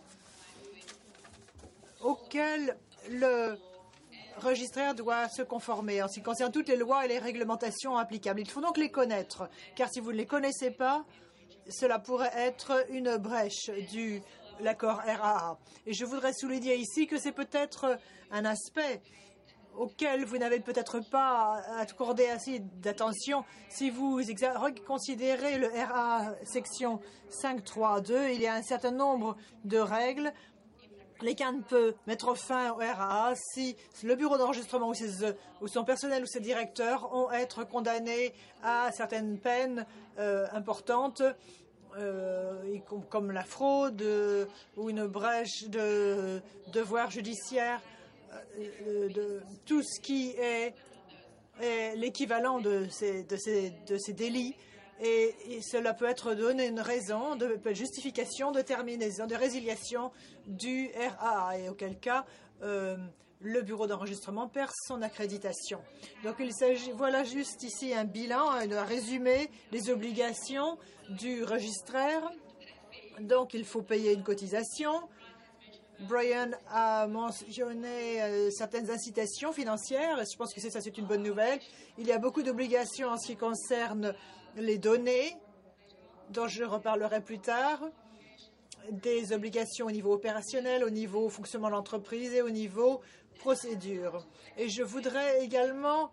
B: auquel le registraire doit se conformer en ce qui concerne toutes les lois et les réglementations applicables. Il faut donc les connaître, car si vous ne les connaissez pas, cela pourrait être une brèche de l'accord R A A. Et je voudrais souligner ici que c'est peut-être un aspect auquel vous n'avez peut-être pas accordé assez d'attention. Si vous considérez le R A A section cinq point trois point deux, il y a un certain nombre de règles. L'I C A N peut mettre fin au R A A si le bureau d'enregistrement ou, ou son personnel ou ses directeurs ont être condamnés à certaines peines euh, importantes, euh, comme la fraude euh, ou une brèche de devoir judiciaire. De, de tout ce qui est, est l'équivalent de ces, de, ces, de ces délits et, et cela peut être donné une raison de justification de terminaison, de résiliation du R A A et auquel cas euh, le bureau d'enregistrement perd son accréditation. Donc il s'agit, voilà juste ici un bilan, un résumé des obligations du registraire. Donc il faut payer une cotisation. Brian a mentionné euh, certaines incitations financières. Je pense que c'est ça, c'est une bonne nouvelle. Il y a beaucoup d'obligations en ce qui concerne les données, dont je reparlerai plus tard, des obligations au niveau opérationnel, au niveau fonctionnement de l'entreprise et au niveau procédure. Et je voudrais également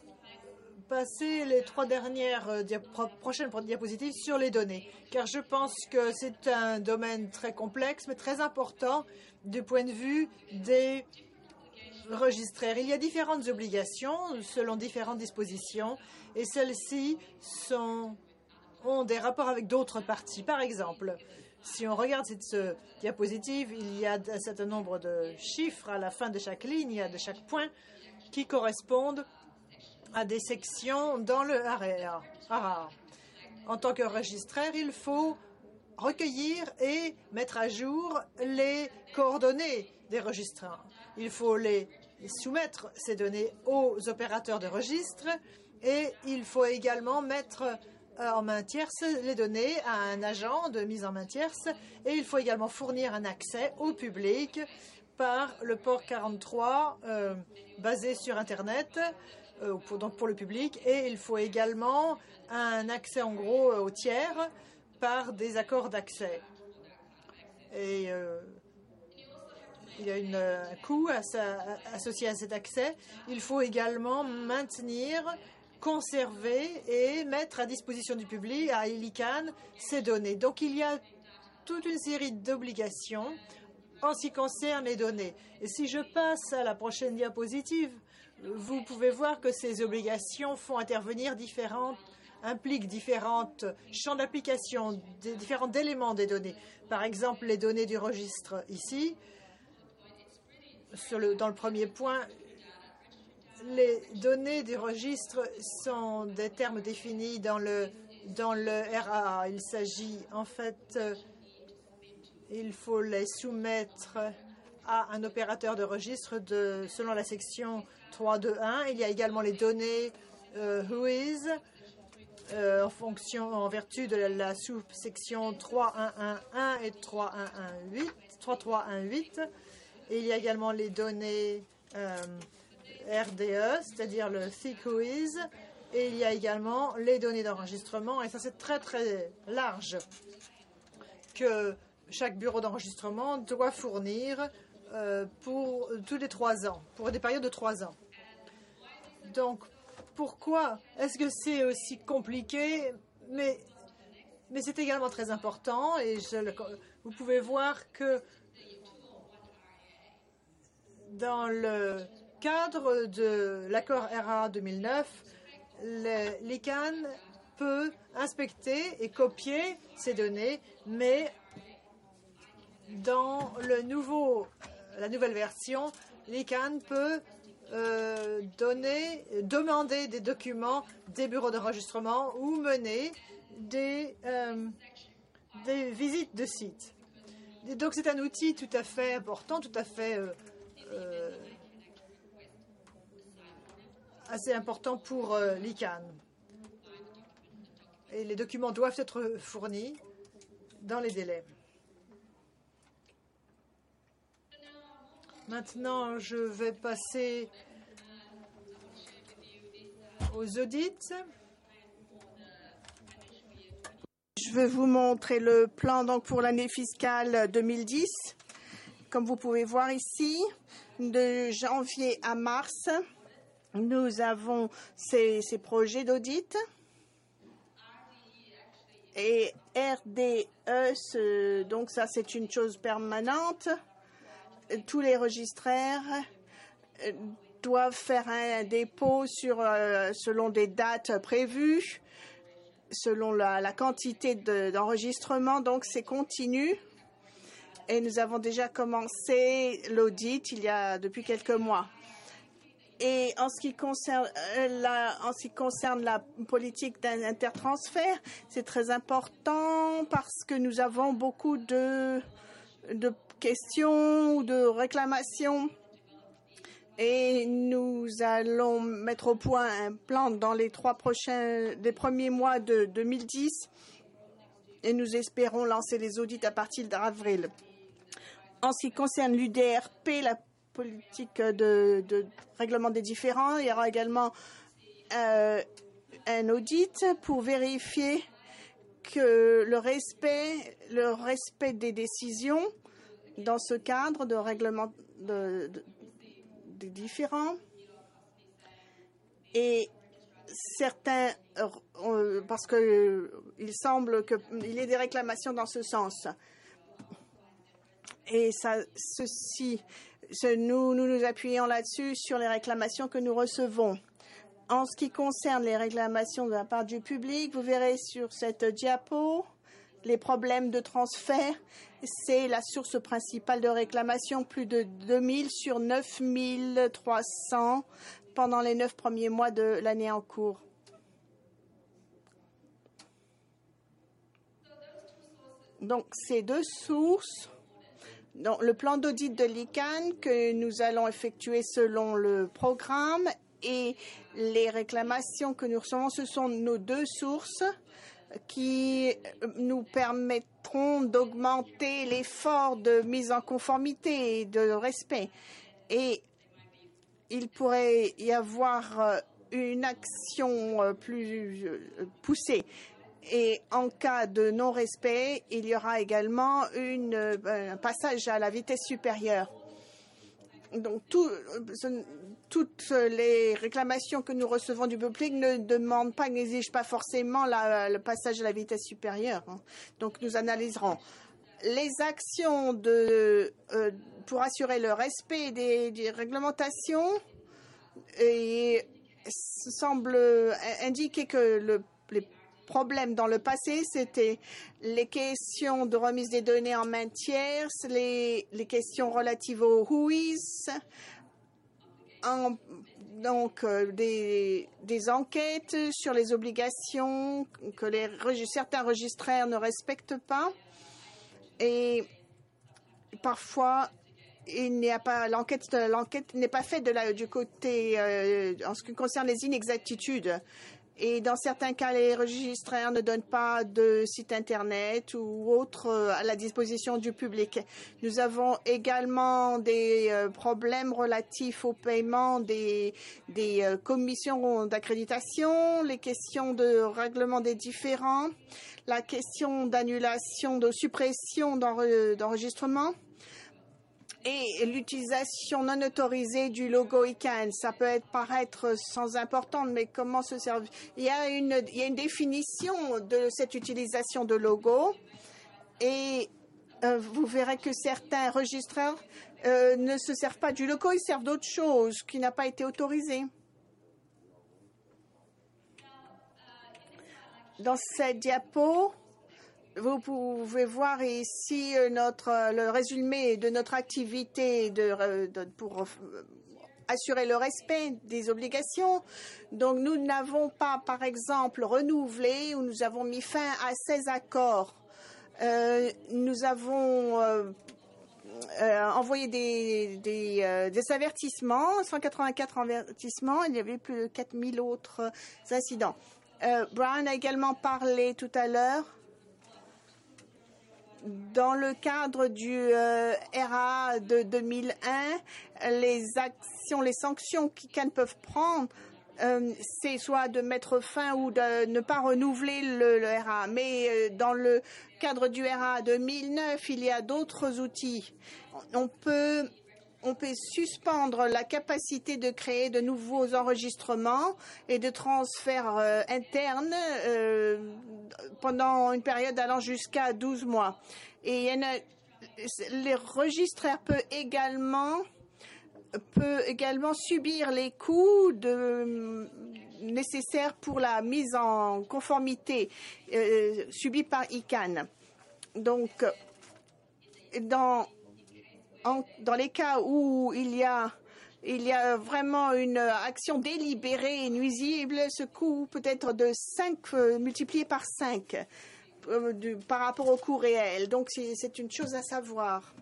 B: passer les trois dernières euh, diap- prochaines diapositives sur les données, car je pense que c'est un domaine très complexe, mais très important du point de vue des registraires. Il y a différentes obligations selon différentes dispositions, et celles-ci sont, ont des rapports avec d'autres parties. Par exemple, si on regarde cette euh, diapositive, il y a un certain nombre de chiffres à la fin de chaque ligne, de chaque point, qui correspondent à des sections dans le R A A. En tant que registraire, il faut recueillir et mettre à jour les coordonnées des registrants. Il faut les soumettre, ces données, aux opérateurs de registre et il faut également mettre en main tierce les données à un agent de mise en main tierce et il faut également fournir un accès au public par le port quarante-trois euh, basé sur Internet, euh, pour, donc pour le public, et il faut également un accès en gros euh, au tiers par des accords d'accès. Et euh, il y a une, un coût à ça, associé à cet accès. Il faut également maintenir, conserver et mettre à disposition du public, à l'I C A N, ces données. Donc il y a toute une série d'obligations en ce qui concerne les données. Et si je passe à la prochaine diapositive, vous pouvez voir que ces obligations font intervenir différentes, impliquent différents champs d'application, différents éléments des données. Par exemple, les données du registre ici. Sur le, dans le premier point, les données du registre sont des termes définis dans le, dans le R A A. Il s'agit en fait il faut les soumettre à un opérateur de registre de, selon la section trois point deux point un. Il y a également les données euh, Whois euh, en fonction, en vertu de la, la sous-section trois point un point un et trois point trois point huit. Et il y a également les données euh, R D E, c'est-à-dire le Thick Whois. Et il y a également les données d'enregistrement. Et ça, c'est très, très large que chaque bureau d'enregistrement doit fournir euh, pour tous les trois ans, pour des périodes de trois ans. Donc, pourquoi est-ce que c'est aussi compliqué? Mais, mais c'est également très important. Et je le, vous pouvez voir que dans le cadre de l'accord R A deux mille neuf, l'I C A N peut inspecter et copier ces données, mais dans le nouveau, la nouvelle version, l'I C A N peut euh, donner, demander des documents des bureaux d'enregistrement ou mener des, euh, des visites de sites. Et donc c'est un outil tout à fait important, tout à fait euh, euh, assez important pour euh, l'I C A N. Et les documents doivent être fournis dans les délais. Maintenant, je vais passer aux audits.
D: Je vais vous montrer le plan donc, pour l'année fiscale deux mille dix. Comme vous pouvez voir ici, de janvier à mars, nous avons ces, ces projets d'audit. Et R D E, ce, donc ça c'est une chose permanente. Tous les registraires doivent faire un dépôt sur, euh, selon des dates prévues, selon la, la quantité de, d'enregistrement, donc c'est continu. Et nous avons déjà commencé l'audit il y a depuis quelques mois. Et en ce qui concerne la, en ce qui concerne la politique d'intertransfert, c'est très important parce que nous avons beaucoup de, de questions ou de réclamations. Et nous allons mettre au point un plan dans les trois prochains, des premiers mois de deux mille dix. Et nous espérons lancer les audits à partir d'avril. En ce qui concerne l'U D R P, la politique de, de règlement des différends, il y aura également euh, un audit pour vérifier que le respect, le respect des décisions dans ce cadre de règlement de, de, des différends. Et certains, euh, parce qu'il euh, semble qu'il y ait des réclamations dans ce sens. Et ça, ceci, ce, nous, nous nous appuyons là-dessus sur les réclamations que nous recevons. En ce qui concerne les réclamations de la part du public, vous verrez sur cette diapo les problèmes de transfert. C'est la source principale de réclamation, plus de deux mille sur neuf mille trois cents pendant les neuf premiers mois de l'année en cours. Donc, ces deux sources, donc, le plan d'audit de l'I C A N que nous allons effectuer selon le programme et les réclamations que nous recevons, ce sont nos deux sources qui nous permettront d'augmenter l'effort de mise en conformité et de respect. Et il pourrait y avoir une action plus poussée. Et en cas de non-respect, il y aura également une, un passage à la vitesse supérieure. Donc, tout, toutes les réclamations que nous recevons du public ne demandent pas, n'exigent pas forcément la, le passage à la vitesse supérieure. Donc, nous analyserons les actions de, euh, pour assurer le respect des, des réglementations et semble indiquer que le, les problèmes dans le passé, c'était les questions de remise des données en main tierce, les, les questions relatives aux Whois, en, donc euh, des, des enquêtes sur les obligations que les, certains registraires ne respectent pas. Et parfois, il n'y a pas l'enquête. L'enquête n'est pas faite de la, du côté euh, en ce qui concerne les inexactitudes. Et dans certains cas, les registraires ne donnent pas de site internet ou autre à la disposition du public. Nous avons également des euh, problèmes relatifs au paiement des, des euh, commissions d'accréditation, les questions de règlement des différends, la question d'annulation, de suppression d'enregistrement. Et l'utilisation non autorisée du logo I C A N, ça peut être, paraître sans importance, mais comment se servir? Il y a une, il y a une définition de cette utilisation de logo, et euh, vous verrez que certains registraires euh, ne se servent pas du logo, ils servent d'autre chose qui n'a pas été autorisé. Dans cette diapo, vous pouvez voir ici notre, le résumé de notre activité de, de, pour assurer le respect des obligations. Donc, nous n'avons pas, par exemple, renouvelé ou nous avons mis fin à seize accords. Euh, nous avons euh, euh, envoyé des, des, euh, des avertissements, cent quatre-vingt-quatre avertissements. Il y avait plus de quatre mille autres incidents. Euh, Brian a également parlé tout à l'heure. Dans le cadre du euh, R A de deux mille un, les actions, les sanctions qu'I C A N peuvent prendre, euh, c'est soit de mettre fin ou de ne pas renouveler le, le R A. Mais euh, dans le cadre du R A deux mille neuf, il y a d'autres outils. On peut, on peut suspendre la capacité de créer de nouveaux enregistrements et de transferts euh, internes euh, pendant une période allant jusqu'à douze mois. Et il y en a, les registraires peuvent également, peut également subir les coûts de, nécessaires pour la mise en conformité euh, subie par I C A N. Donc, dans, en, dans les cas où il y a il y a vraiment une action délibérée et nuisible, ce coût peut être de cinq, euh, multiplié par cinq euh, du, par rapport au coût réel. Donc, c'est une chose à savoir.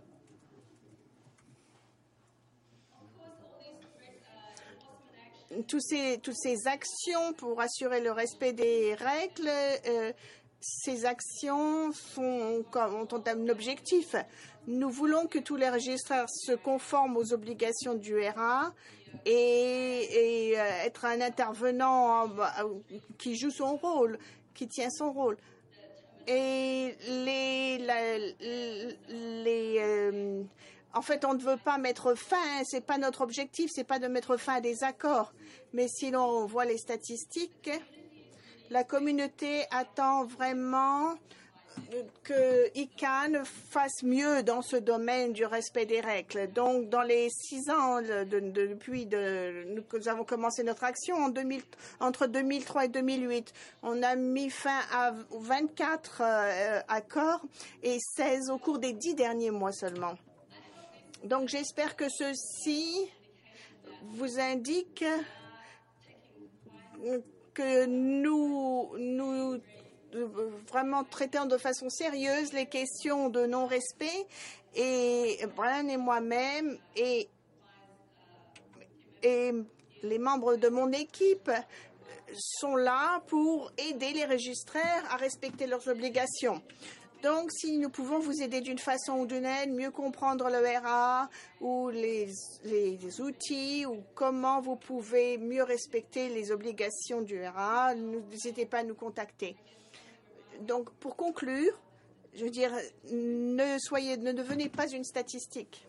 D: Tous ces, toutes ces actions pour assurer le respect des règles, euh, ces actions sont, ont un objectif. Nous voulons que tous les registraires se conforment aux obligations du R A et, et euh, être un intervenant qui joue son rôle, qui tient son rôle. Et les, la, les euh, en fait, on ne veut pas mettre fin, c'est pas notre objectif, c'est pas de mettre fin à des accords. Mais si l'on voit les statistiques, la communauté attend vraiment que I C A N fasse mieux dans ce domaine du respect des règles. Donc, dans les six ans de, de, de, depuis que nous, nous avons commencé notre action en deux mille, entre deux mille trois et deux mille huit, on a mis fin à vingt-quatre euh, accords et seize au cours des dix derniers mois seulement. Donc, j'espère que ceci vous indique que nous, nous vraiment traitons de façon sérieuse les questions de non-respect, et Brian et moi-même et, et les membres de mon équipe sont là pour aider les registraires à respecter leurs obligations. Donc, si nous pouvons vous aider d'une façon ou d'une autre, mieux comprendre le R A ou les, les, les outils ou comment vous pouvez mieux respecter les obligations du R A, n'hésitez pas à nous contacter. Donc, pour conclure, je veux dire, ne soyez, ne devenez pas une statistique.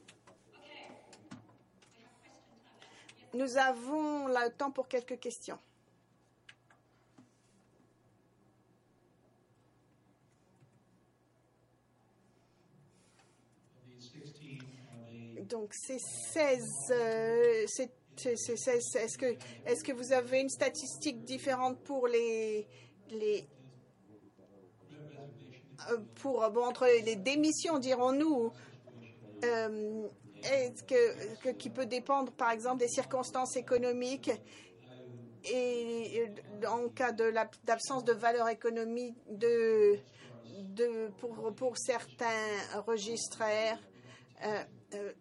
D: Nous avons le temps pour quelques questions. Donc, c'est seize. Euh, c'est, c'est, c'est seize. Est-ce que, est-ce que vous avez une statistique différente pour les, les euh, pour bon, entre les démissions, dirons-nous, euh, est-ce que, que qui peut dépendre, par exemple, des circonstances économiques et en cas de l'absence de valeur économique de, de pour pour certains registraires. Euh, euh,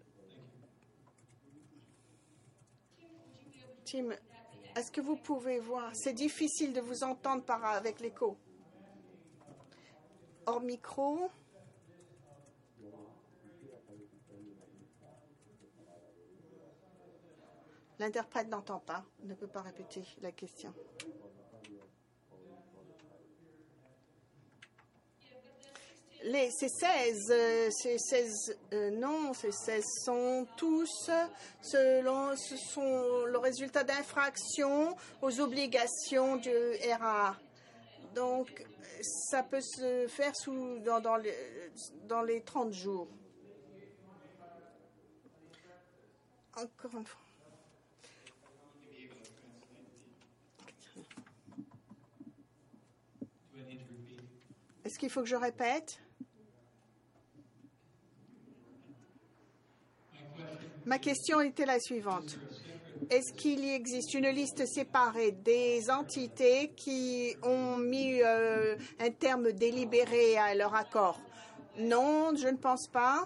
D: Tim, est-ce que vous pouvez voir? C'est difficile de vous entendre par avec l'écho. Hors micro. L'interprète n'entend pas, ne peut pas répéter la question. Les, ces seize, euh, ces seize euh, non, ces seize sont tous selon ce sont le résultat d'infraction aux obligations du R A A. Donc, ça peut se faire sous, dans, dans, les, dans les trente jours. Encore une fois. Est-ce qu'il faut que je répète? Ma question était la suivante. Est-ce qu'il y existe une liste séparée des entités qui ont mis euh, un terme délibéré à leur accord? Non, je ne pense pas.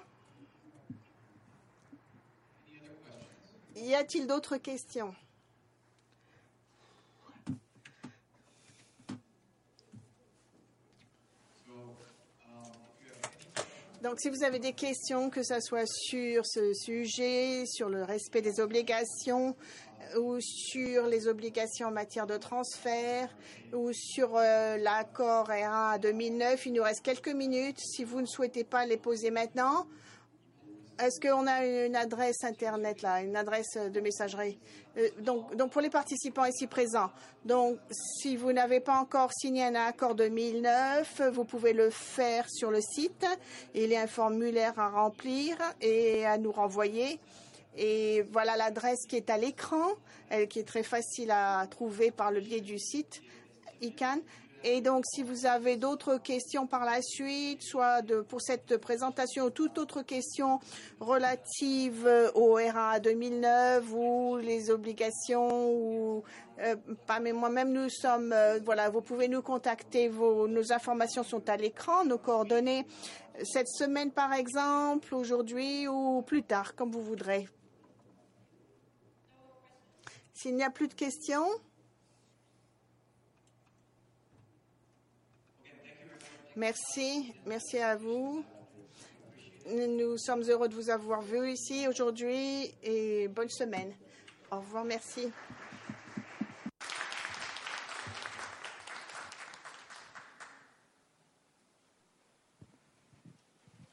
D: Y a-t-il d'autres questions? Donc, si vous avez des questions, que ce soit sur ce sujet, sur le respect des obligations, ou sur les obligations en matière de transfert, ou sur euh, l'accord R A A deux mille neuf, il nous reste quelques minutes. Si vous ne souhaitez pas les poser maintenant, est-ce qu'on a une adresse Internet, là, une adresse de messagerie? euh, donc, donc, pour les participants ici présents, donc, si vous n'avez pas encore signé un accord deux mille neuf, vous pouvez le faire sur le site. Il y a un formulaire à remplir et à nous renvoyer. Et voilà l'adresse qui est à l'écran, elle qui est très facile à trouver par le biais du site I C A N. Et donc, si vous avez d'autres questions par la suite, soit de, pour cette présentation ou toute autre question relative au R A A deux mille neuf ou les obligations, ou euh, pas, mais moi-même, nous sommes, euh, voilà, vous pouvez nous contacter. Vos, nos informations sont à l'écran, nos coordonnées, cette semaine par exemple, aujourd'hui ou plus tard, comme vous voudrez. S'il n'y a plus de questions. Merci, merci à vous. Nous sommes heureux de vous avoir vu ici aujourd'hui et bonne semaine. Au revoir, merci.